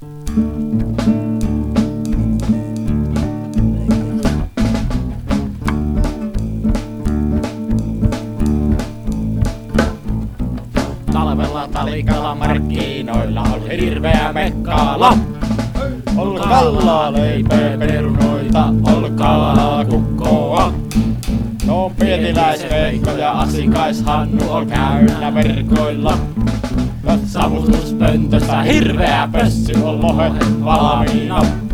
Talvella Talikala markkinoilla on hirveä mekkala. Ol kallaa, leipää, perunoita, ol kalaa, kukkoa. No pietiläisveikko ja asikais-Hannu ol käynnä verkoilla. Savutuspöntössä hirveä pössy ol lohet valmiina.